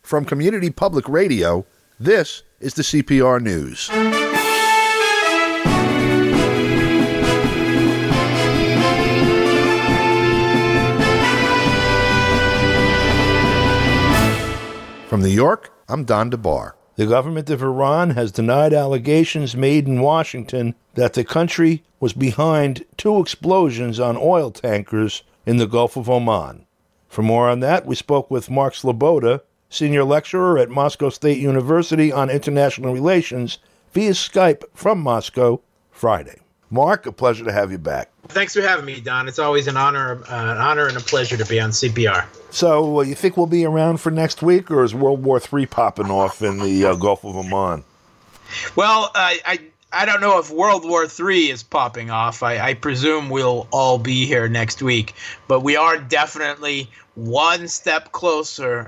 From Community Public Radio, this is the CPR News. From New York, I'm Don DeBar. The government of Iran has denied allegations made in Washington that the country was behind two explosions on oil tankers in the Gulf of Oman. For more on that, we spoke with Mark Sloboda, senior lecturer at Moscow State University on International Relations, via Skype from Moscow Friday. Mark, a pleasure to have you back. Thanks for having me, Don. It's always an honor and a pleasure to be on CPR. So, you think we'll be around for next week, or is World War III popping off in the Gulf of Oman? Well, I don't know if World War III is popping off. I presume we'll all be here next week, but we are definitely one step closer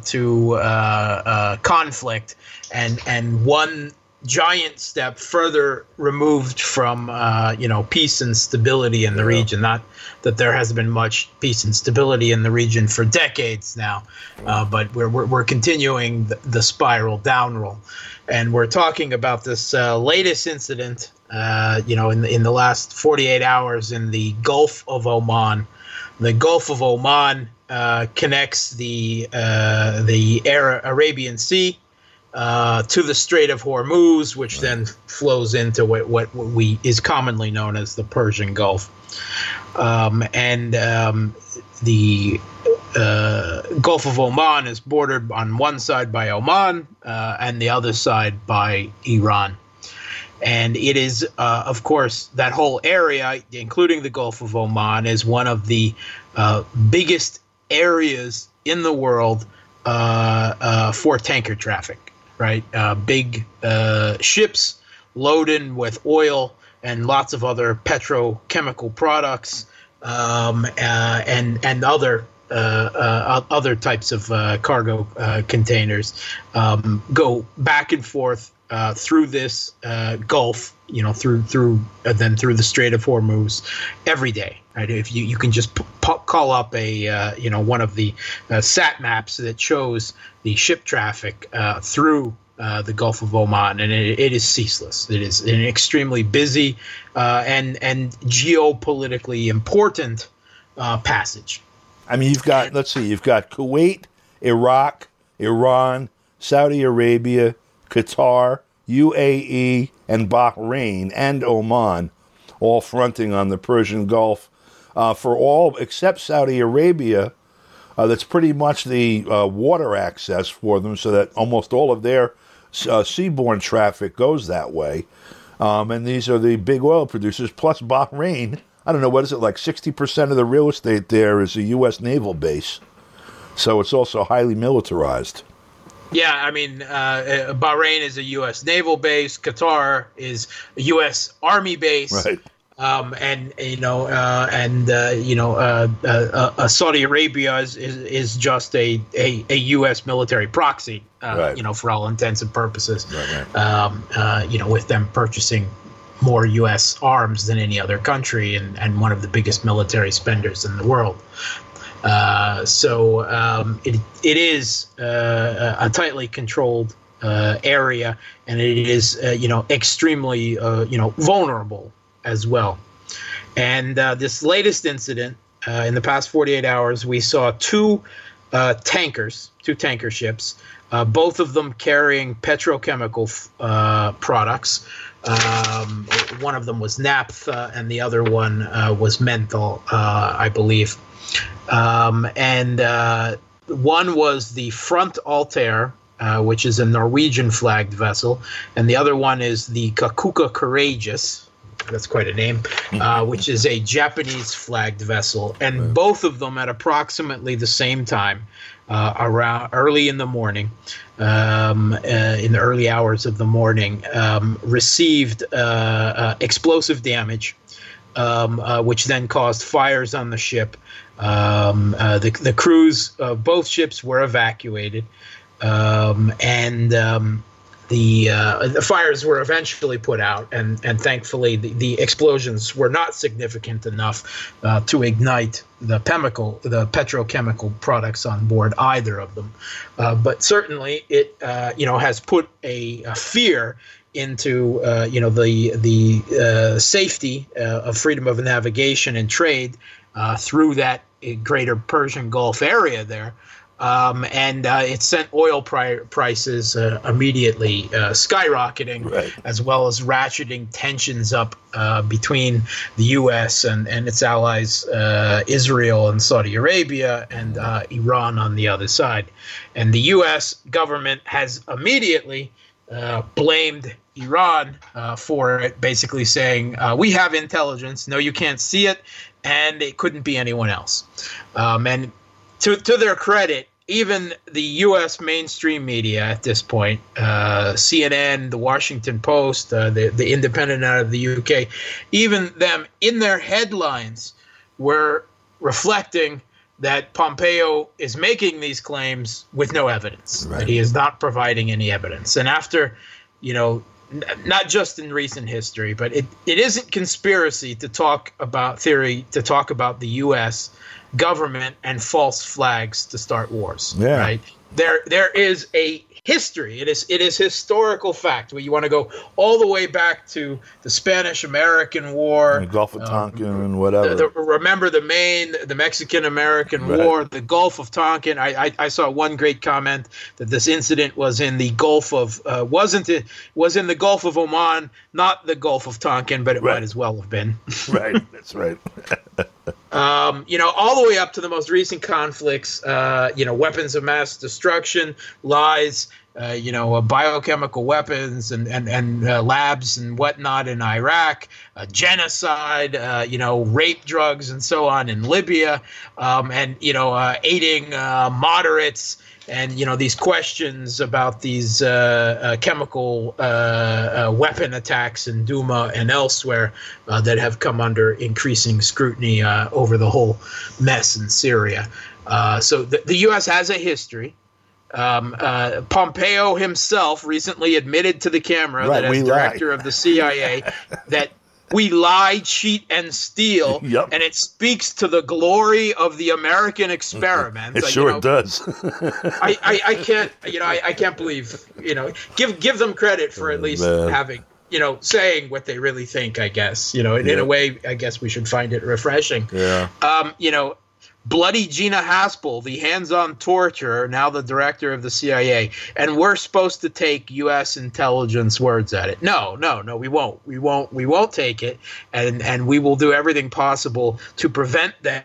to conflict, and one giant step further removed from peace and stability in the region. Not that there has been much peace and stability in the region for decades now, but we're continuing the spiral downward. And we're talking about this latest incident, in the last 48 hours in the Gulf of Oman. The Gulf of Oman connects the Arabian Sea to the Strait of Hormuz, which then flows into what is commonly known as the Persian Gulf. The Gulf of Oman is bordered on one side by Oman and the other side by Iran. And it is, of course, that whole area, including the Gulf of Oman, is one of the biggest areas in the world for tanker traffic. Right, big ships loaded with oil and lots of other petrochemical products, and other types of cargo containers go back and forth through this Gulf, through the Strait of Hormuz every day. Right, if you can just call up one of the sat maps that shows the ship traffic through the Gulf of Oman, and it is ceaseless. It is an extremely busy and geopolitically important passage. I mean, you've got Kuwait, Iraq, Iran, Saudi Arabia, Qatar, UAE, and Bahrain, and Oman, all fronting on the Persian Gulf. For all except Saudi Arabia, that's pretty much the water access for them, so that almost all of their seaborne traffic goes that way. And these are the big oil producers, plus Bahrain. I don't know, what is it, like 60% of the real estate there is a U.S. naval base. So it's also highly militarized. Yeah, I mean, Bahrain is a U.S. naval base. Qatar is a U.S. Army base. Right. Saudi Arabia is just a U.S. military proxy, right. For all intents and purposes. Right. With them purchasing more U.S. arms than any other country, and one of the biggest military spenders in the world. It is a tightly controlled area, and it is extremely vulnerable as well. And this latest incident, in the past 48 hours, we saw two tanker ships, both of them carrying petrochemical products. One of them was naphtha, and the other one was menthol, I believe. One was the Front Altair, which is a Norwegian-flagged vessel, and the other one is the Kakuka Courageous. That's quite a name, which is a Japanese-flagged vessel. And both of them at approximately the same time, around early in the morning, in the early hours of the morning, received explosive damage, which then caused fires on the ship. The crews of both ships were evacuated, and the fires were eventually put out, and thankfully the explosions were not significant enough to ignite the petrochemical products on board either of them. But certainly it has put a fear into the safety of freedom of navigation and trade through that greater Persian Gulf area there. And it sent oil prices immediately skyrocketing, right, as well as ratcheting tensions up between the U.S. and its allies, Israel and Saudi Arabia, and Iran on the other side. And the U.S. government has immediately blamed Iran for it, basically saying, we have intelligence, no, you can't see it, and it couldn't be anyone else. And to their credit, even the U.S. mainstream media at this point, CNN, the Washington Post, the Independent out of the UK, even them in their headlines were reflecting that Pompeo is making these claims with no evidence, right, that he is not providing any evidence. And after, not just in recent history, but it isn't conspiracy to talk about the U.S. government and false flags to start wars. Yeah. Right. There is a history. It is historical fact. Where you want to go all the way back to the Spanish-American War, the Gulf of Tonkin, and whatever. Remember the Mexican-American War, the Gulf of Tonkin. I saw one great comment that this incident was in the Gulf of was in the Gulf of Oman, not the Gulf of Tonkin, but it might as well have been. Right, that's right. All the way up to the most recent conflicts, weapons of mass destruction, lies, biochemical weapons and labs and whatnot in Iraq, genocide, rape drugs and so on in Libya, and aiding moderates. And, these questions about these chemical weapon attacks in Douma and elsewhere that have come under increasing scrutiny over the whole mess in Syria. So the U.S. has a history. Pompeo himself recently admitted to the camera that as director of the CIA that we lie, cheat, and steal, yep, and it speaks to the glory of the American experiment. It sure does. I can't believe, give them credit for at least having, saying what they really think, I guess. In a way, I guess we should find it refreshing. Yeah. Bloody Gina Haspel, the hands-on torturer, now the director of the CIA, and we're supposed to take U.S. intelligence words at it. No, we won't. We won't take it, and we will do everything possible to prevent them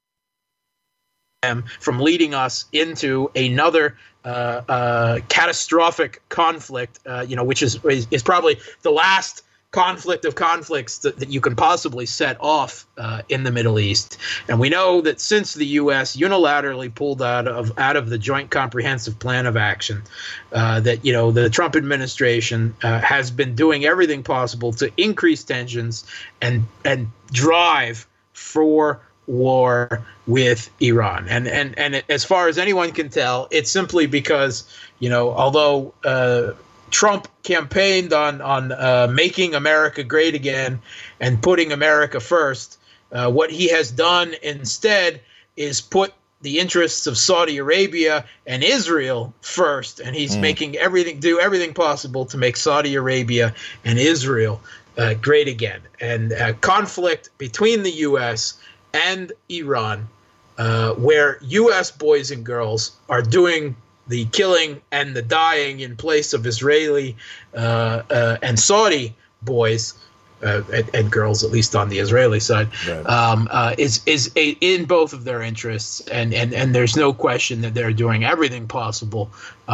from leading us into another catastrophic conflict. Which is probably the last conflict of conflicts that you can possibly set off in the Middle East. And we know that since the U.S. unilaterally pulled out of the Joint Comprehensive Plan of Action, that the Trump administration has been doing everything possible to increase tensions and drive for war with Iran. And as far as anyone can tell, it's simply because although Trump campaigned on making America great again and putting America first, what he has done instead is put the interests of Saudi Arabia and Israel first, and he's making everything possible to make Saudi Arabia and Israel great again. And conflict between the U.S. and Iran, where U.S. boys and girls are doing the killing and the dying in place of Israeli and Saudi boys and girls, at least on the Israeli side, right, is in both of their interests, and there's no question that they're doing everything possible,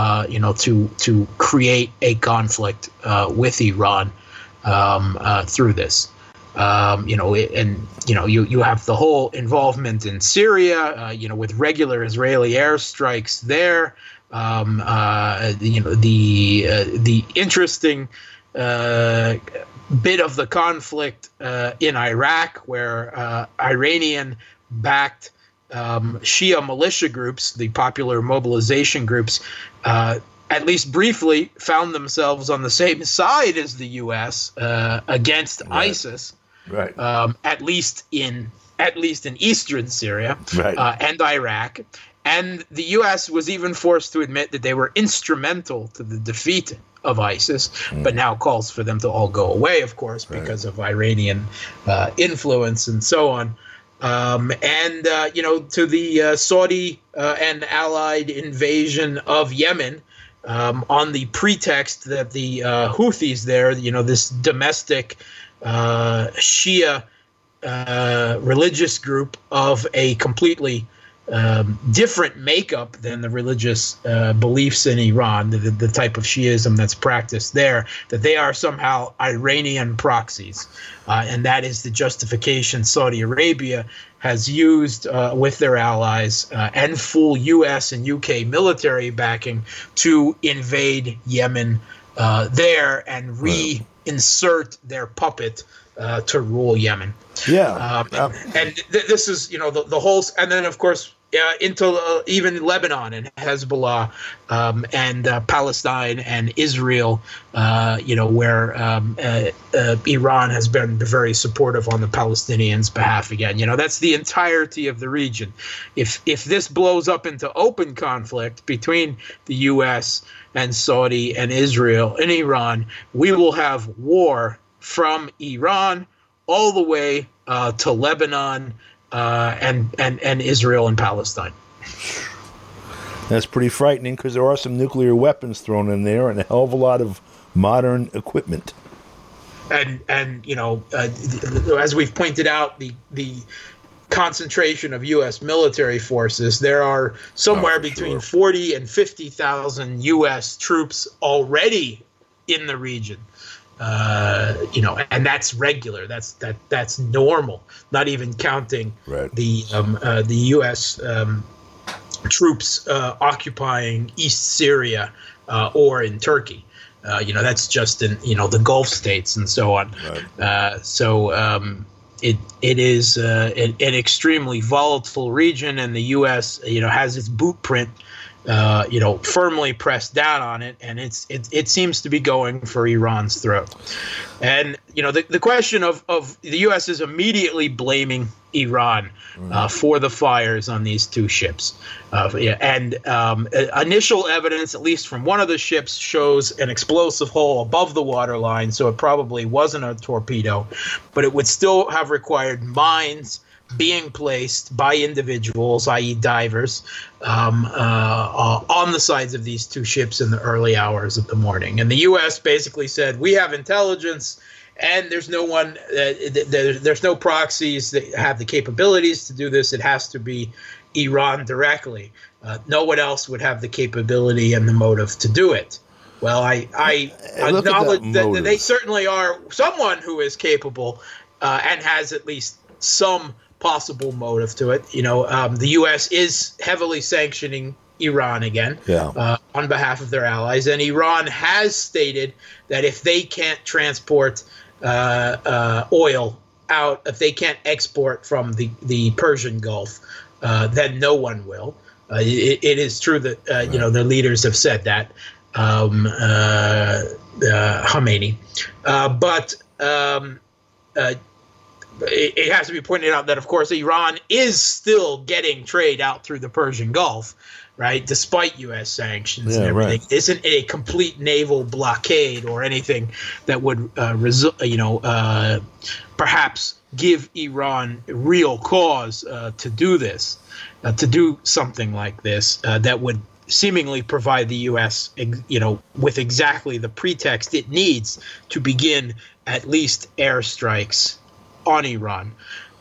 to create a conflict with Iran through this. You have the whole involvement in Syria, with regular Israeli airstrikes there. The interesting bit of the conflict in Iraq, where Iranian-backed Shia militia groups, the popular mobilization groups, at least briefly, found themselves on the same side as the U.S. Against ISIS, right? At least in eastern Syria, right. And Iraq. And the U.S. was even forced to admit that they were instrumental to the defeat of ISIS, but now calls for them to all go away, of course, because of Iranian influence and so on. To the Saudi and allied invasion of Yemen, on the pretext that the Houthis there, this domestic Shia religious group of a completely different makeup than the religious beliefs in Iran, the type of Shiism that's practiced there, that they are somehow Iranian proxies. And that is the justification Saudi Arabia has used with their allies and full U.S. and U.K. military backing to invade Yemen there and reinsert their puppet to rule Yemen. Yeah. This is, the whole, and then of course into even Lebanon and Hezbollah and Palestine and Israel, where Iran has been very supportive on the Palestinians' behalf again. That's the entirety of the region. If this blows up into open conflict between the U.S. and Saudi and Israel and Iran, we will have war from Iran all the way to Lebanon and Israel and Palestine. That's pretty frightening because there are some nuclear weapons thrown in there and a hell of a lot of modern equipment. And as we've pointed out, the concentration of U.S. military forces, there are somewhere between 40 and 50,000 U.S. troops already in the region. And that's regular. That's normal. Not even counting the U.S. Troops occupying East Syria or in Turkey. That's just in the Gulf states and so on. Right. It is an extremely volatile region, and the U.S. has its boot print firmly pressed down on it, and it seems to be going for Iran's throat. And the question of the U.S. is immediately blaming Iran for the fires on these two ships. Initial evidence, at least from one of the ships, shows an explosive hole above the waterline, so it probably wasn't a torpedo, but it would still have required mines being placed by individuals, i.e. divers, on the sides of these two ships in the early hours of the morning. And the U.S. basically said, we have intelligence, and there's no one, there's no proxies that have the capabilities to do this. It has to be Iran directly. No one else would have the capability and the motive to do it. Well, I acknowledge that they certainly are someone who is capable and has at least some possible motive to it. The U.S. is heavily sanctioning Iran again on behalf of their allies, and Iran has stated that if they can't transport oil out, if they can't export from the Persian Gulf, then no one will. It is true that their leaders have said that, Khomeini, but it has to be pointed out that, of course, Iran is still getting trade out through the Persian Gulf, right, despite U.S. sanctions and everything. Right. Isn't a complete naval blockade or anything that would, perhaps give Iran real cause to do this, to do something like this that would seemingly provide the U.S., with exactly the pretext it needs to begin at least airstrikes on Iran.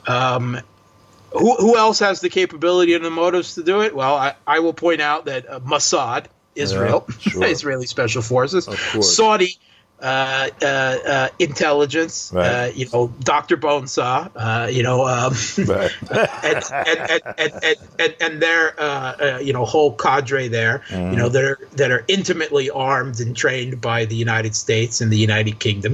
Who else has the capability and the motives to do it? Well, I will point out that Mossad, Israel, Israeli Special Forces, Saudi intelligence, Dr. Bonesaw, and their whole cadre there, that are intimately armed and trained by the United States and the United Kingdom,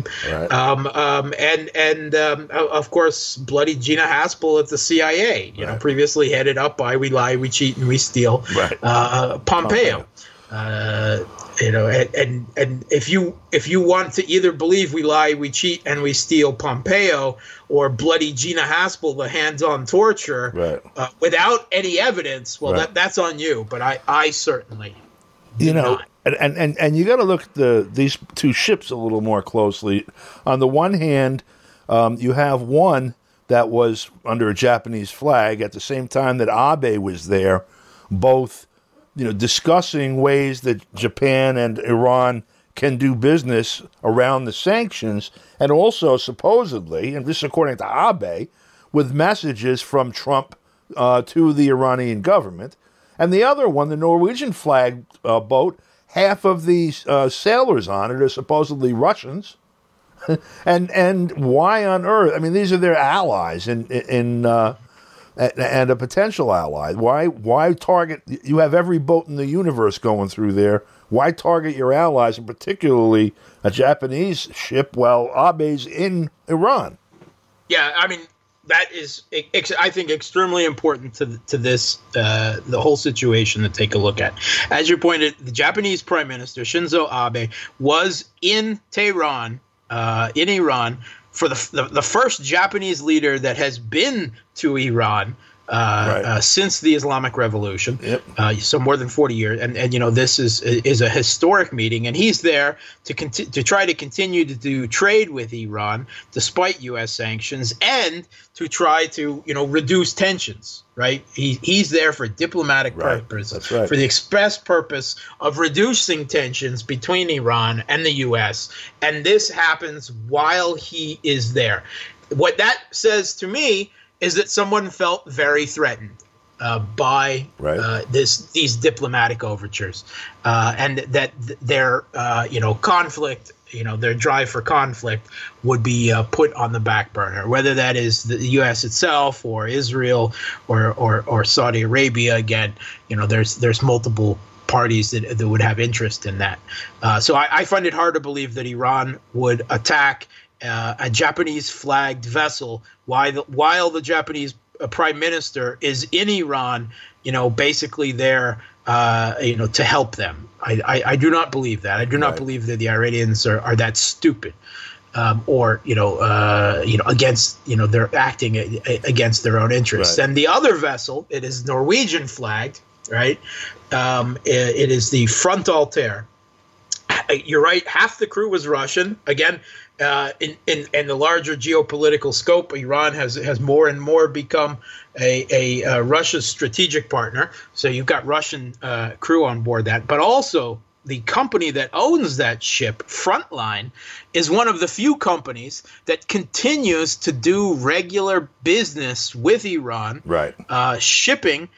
of course, bloody Gina Haspel at the CIA, previously headed up by we lie, we cheat, and we steal, Pompeo. And if you want to either believe we lie, we cheat, and we steal Pompeo, or bloody Gina Haspel, the hands-on torture, right. Without any evidence, well, right. that's on you. But I certainly, not. And you got to look at these two ships a little more closely. On the one hand, you have one that was under a Japanese flag at the same time that Abe was there, both discussing ways that Japan and Iran can do business around the sanctions, and also supposedly, and this according to Abe, with messages from Trump to the Iranian government. And the other one, the Norwegian flag boat, half of the sailors on it are supposedly Russians. and why on earth? I mean, these are their allies and a potential ally. Why target? You have every boat in the universe going through there. Why target your allies, and particularly a Japanese ship, while Abe's in Iran? Yeah, I mean, that is, I think, extremely important to this, the whole situation to take a look at. As you pointed, the Japanese Prime Minister, Shinzo Abe, was in Tehran, in Iran, for the first Japanese leader that has been to Iran since the Islamic Revolution. Yep. So more than 40 years, and this is a historic meeting, and he's there to try to continue to do trade with Iran despite U.S. sanctions, and to try to reduce tensions. Right, he's there for diplomatic purposes, That's right. for the express purpose of reducing tensions between Iran and the U.S. And this happens while he is there. What that says to me is that someone felt very threatened by these diplomatic overtures, and that their conflict, their drive for conflict would be put on the back burner, whether that is the U.S. itself or Israel or Saudi Arabia. Again, there's multiple parties that would have interest in that. So I find it hard to believe that Iran would attack a Japanese flagged vessel while the Japanese prime minister is in Iran, basically there, to help them. I do not believe that. I do not believe that the Iranians are that stupid, or against, they're acting against their own interests. Right. And the other vessel, it is Norwegian flagged, right? It is the Front Altair. You're right. Half the crew was Russian. Again, in the larger geopolitical scope, Iran has more and more become a Russia's strategic partner. So you've got Russian crew on board that. But also, the company that owns that ship, Frontline, is one of the few companies that continues to do regular business with Iran, shipping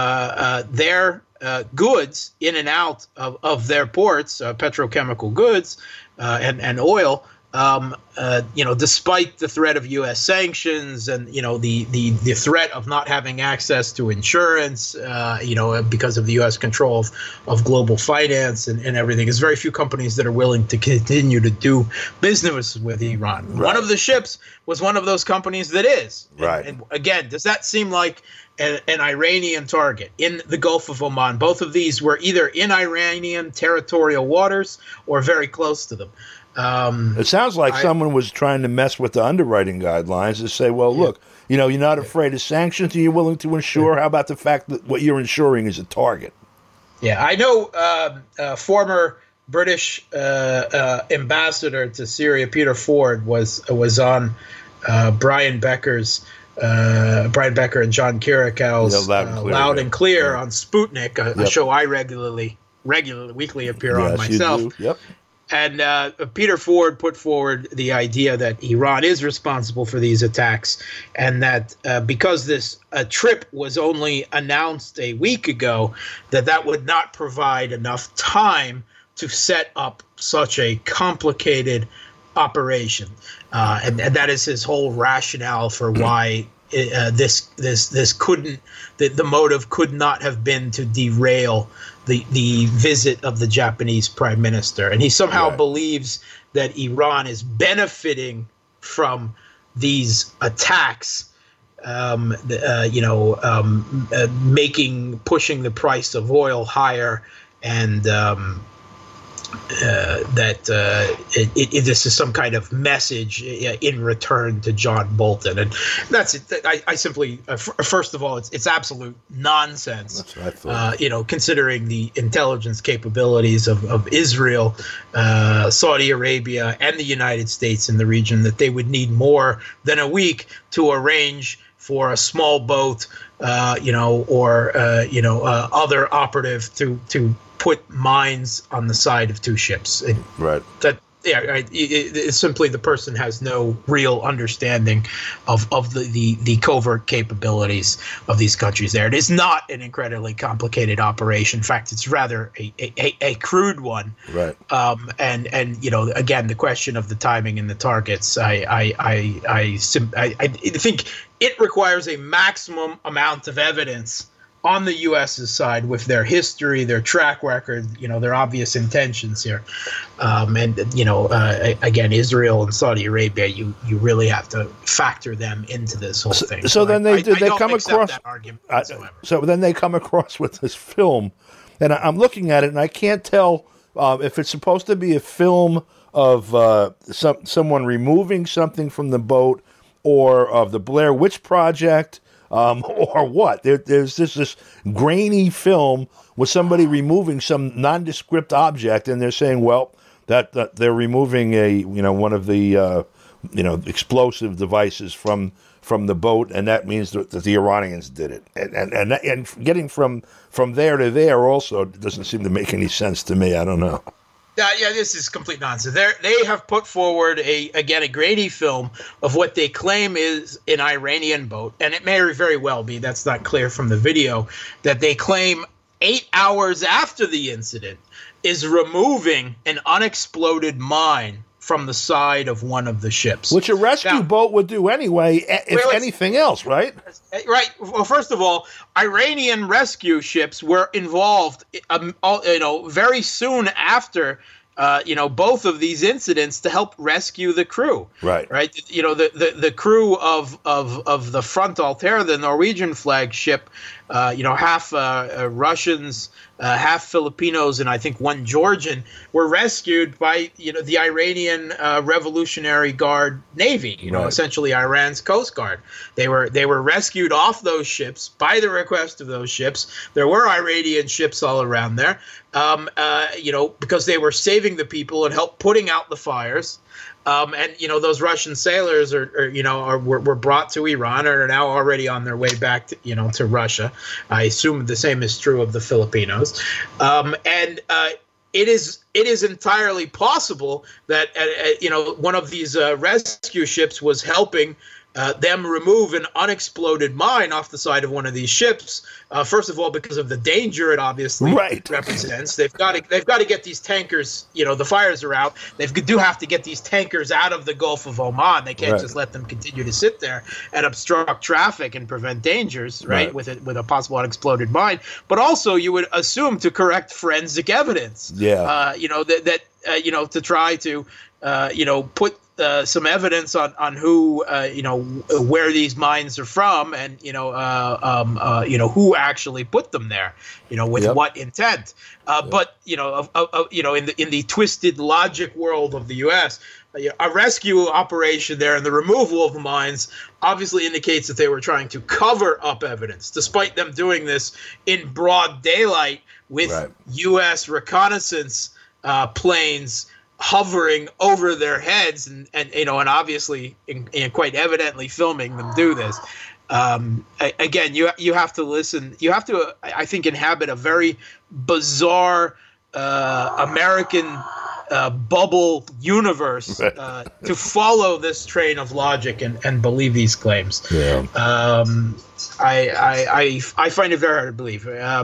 their goods in and out of their ports, petrochemical goods and oil, despite the threat of U.S. sanctions and, the threat of not having access to insurance, because of the U.S. control of global finance and everything. There's very few companies that are willing to continue to do business with Iran. Right. One of the ships was one of those companies that is. Right. And again, does that seem like an Iranian target in the Gulf of Oman? Both of these were either in Iranian territorial waters or very close to them. It sounds like someone was trying to mess with the underwriting guidelines and say, well, look, you're not afraid of sanctions and you're willing to insure. How about the fact that what you're insuring is a target? Yeah, I know former British ambassador to Syria, Peter Ford, was on Brian Becker and John Kirakow's Loud and Clear on Sputnik, a show I regularly weekly appear on myself. You do. Yep. And Peter Ford put forward the idea that Iran is responsible for these attacks, and that because this trip was only announced a week ago, that would not provide enough time to set up such a complicated operation, and that is his whole rationale for why this couldn't, the motive could not have been to derail the visit of the Japanese prime minister. And he somehow believes that Iran is benefiting from these attacks, pushing the price of oil higher and this is some kind of message in return to John Bolton, and that's it. I simply, first of all, it's absolute nonsense. That's what I thought. Considering the intelligence capabilities of Israel, Saudi Arabia, and the United States in the region, that they would need more than a week to arrange for a small boat, or other operative to put mines on the side of two ships. Right. It's simply the person has no real understanding of the covert capabilities of these countries there. It is not an incredibly complicated operation. In fact, it's rather a crude one. Right. And again, the question of the timing and the targets, I think it requires a maximum amount of evidence on the U.S.'s side with their history, their track record, their obvious intentions here. Again, Israel and Saudi Arabia, you really have to factor them into this whole thing. So then they come across that argument so then they come across with this film, and I'm looking at it, and I can't tell if it's supposed to be a film of someone removing something from the boat, or of the Blair Witch Project, or what. There's this grainy film with somebody removing some nondescript object, and they're saying, well, that they're removing one of the explosive devices from the boat, and that means that the Iranians did it. And getting from there to there also doesn't seem to make any sense to me. I don't know. Yeah, this is complete nonsense. They have put forward a grainy film of what they claim is an Iranian boat, and it may very well be, that's not clear from the video, that they claim 8 hours after the incident is removing an unexploded mine from the side of one of the ships. Which a rescue boat would do anyway, if anything else, right? Right. Well, first of all, Iranian rescue ships were involved, very soon after, both of these incidents to help rescue the crew. Right. Right. The crew of the Front Altair, the Norwegian flagship, half Russians, half Filipinos, and I think one Georgian, were rescued by the Iranian Revolutionary Guard Navy, essentially Iran's Coast Guard. They were rescued off those ships by the request of those ships. There were Iranian ships all around there, because they were saving the people and help putting out the fires. Those Russian sailors were brought to Iran and are now already on their way back to Russia. I assume the same is true of the Filipinos. It is entirely possible that one of these rescue ships was helping them remove an unexploded mine off the side of one of these ships. First of all, because of the danger it obviously represents. They've got to get these tankers. The fires are out. They do have to get these tankers out of the Gulf of Oman. They can't just let them continue to sit there and obstruct traffic and prevent dangers, right? With a possible unexploded mine. But also, you would assume to correct forensic evidence. Yeah. To try to put some evidence on who where these mines are from, and who actually put them there, with what intent. But in the twisted logic world of the U.S., a rescue operation there and the removal of the mines obviously indicates that they were trying to cover up evidence, despite them doing this in broad daylight with U.S. reconnaissance planes hovering over their heads and obviously and quite evidently filming them do this. Again, you have to listen. You have to, I think, inhabit a very bizarre American bubble universe to follow this train of logic and believe these claims. Yeah. I find it very hard to believe.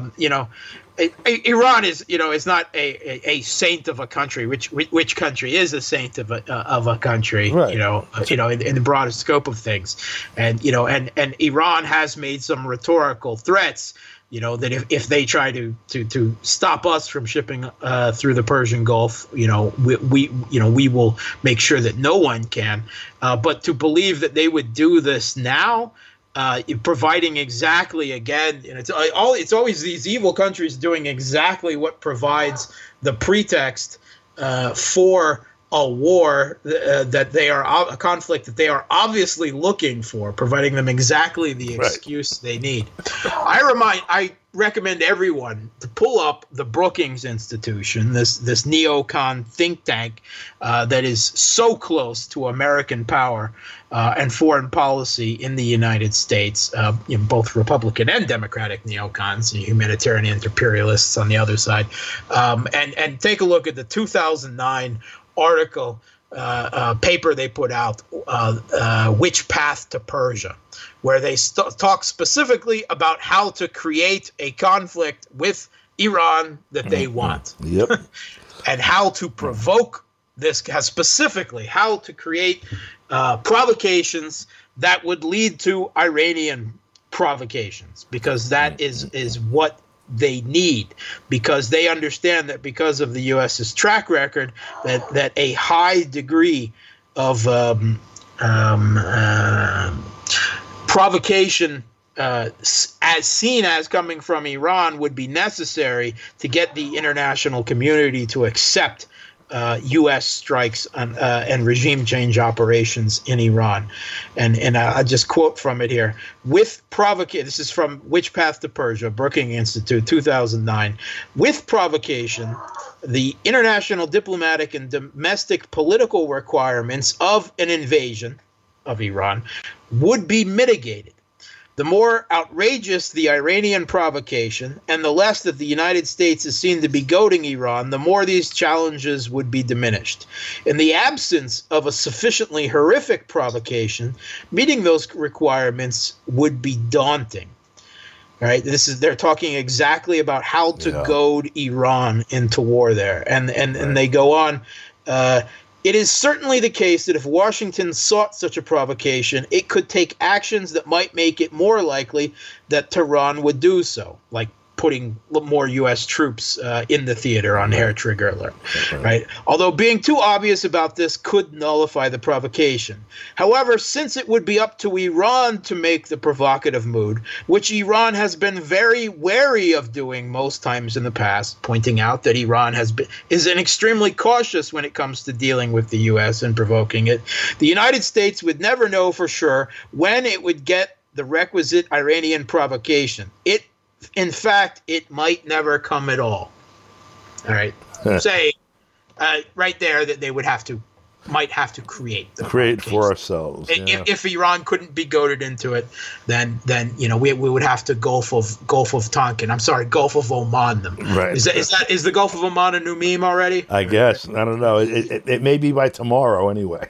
Iran is, is not a saint of a country. Which country is a saint of a country? Right. In the broadest scope of things, and Iran has made some rhetorical threats. That if they try to stop us from shipping through the Persian Gulf, we will make sure that no one can. But to believe that they would do this now. Providing exactly, again, it's always these evil countries doing exactly what provides the pretext for a war that they are a conflict that they are obviously looking for, providing them exactly the excuse they need. I recommend everyone to pull up the Brookings Institution, this neocon think tank that is so close to American power and foreign policy in the United States, both Republican and Democratic neocons, humanitarian imperialists on the other side, and take a look at the 2009 article paper they put out, Which Path to Persia, where they talk specifically about how to create a conflict with Iran that they want. Yep. And how to provoke this, specifically how to create provocations that would lead to Iranian provocations, because that is what they need, because they understand that because of the U.S.'s track record, that a high degree of provocation as seen as coming from Iran would be necessary to get the international community to accept U.S. strikes and regime change operations in Iran. And I'll just quote from it here. This is from Which Path to Persia, Brookings Institute, 2009. With provocation, the international diplomatic and domestic political requirements of an invasion of Iran would be mitigated. The more outrageous the Iranian provocation, and the less that the United States is seen to be goading Iran, the more these challenges would be diminished. In the absence of a sufficiently horrific provocation, meeting those requirements would be daunting. All right, they're talking exactly about how to goad Iran into war there, and they go on. It is certainly the case that if Washington sought such a provocation, it could take actions that might make it more likely that Tehran would do so, like putting more U.S. troops in the theater on hair trigger alert, right? Although being too obvious about this could nullify the provocation. However, since it would be up to Iran to make the provocative mood, which Iran has been very wary of doing most times in the past, pointing out that Iran is extremely cautious when it comes to dealing with the U.S. and provoking it, the United States would never know for sure when it would get the requisite Iranian provocation. In fact, it might never come at all. All right. Say right there that they might have to create for ourselves. If Iran couldn't be goaded into it, then we would have to Gulf of Tonkin. I'm sorry, Gulf of Oman them. Right. Is the Gulf of Oman a new meme already? I guess. I don't know. It may be by tomorrow anyway.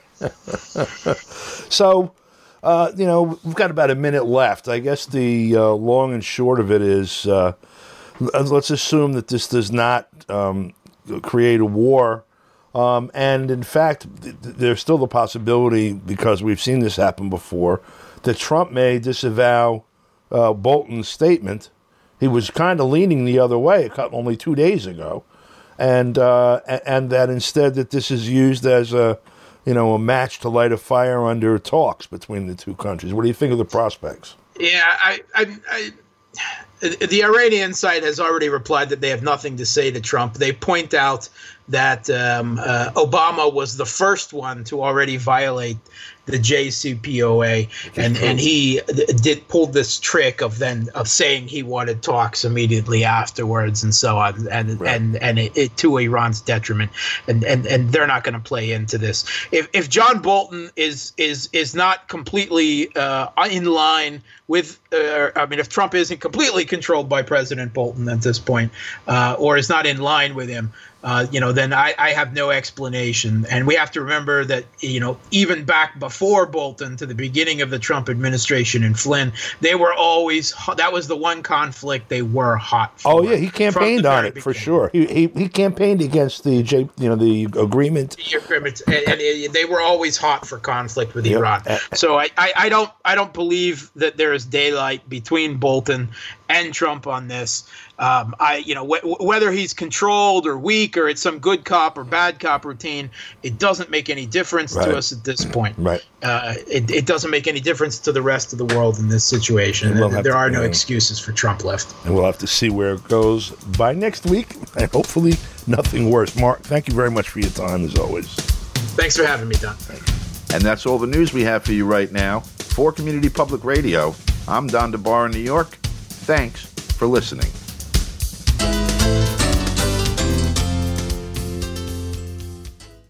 So. We've got about a minute left. I guess the long and short of it is, let's assume that this does not create a war. And in fact, there's still the possibility, because we've seen this happen before, that Trump may disavow Bolton's statement. He was kind of leaning the other way only 2 days ago. And that instead that this is used as a match to light a fire under talks between the two countries. What do you think of the prospects? Yeah, the Iranian side has already replied that they have nothing to say to Trump. They point out that Obama was the first one to already violate the JCPOA, and he pulled this trick of saying he wanted talks immediately afterwards and so on, and it to Iran's detriment, and they're not going to play into this. If John Bolton is not completely in line with, if Trump isn't completely controlled by President Bolton at this point, or is not in line with him, then I have no explanation. And we have to remember that, even back before Bolton to the beginning of the Trump administration and Flynn, they were always, that was the one conflict they were hot for. Oh yeah, he campaigned on it for sure. He campaigned against the agreement. The agreement, and they were always hot for conflict with Iran. So I don't believe that there is daylight between Bolton and Trump on this. Whether he's controlled or weak or it's some good cop or bad cop routine, it doesn't make any difference to us at this point. Right. It doesn't make any difference to the rest of the world in this situation. There are no excuses for Trump left. And we'll have to see where it goes by next week. And hopefully nothing worse. Mark, thank you very much for your time, as always. Thanks for having me, Don. And that's all the news we have for you right now. For Community Public Radio, I'm Don DeBar in New York. Thanks for listening.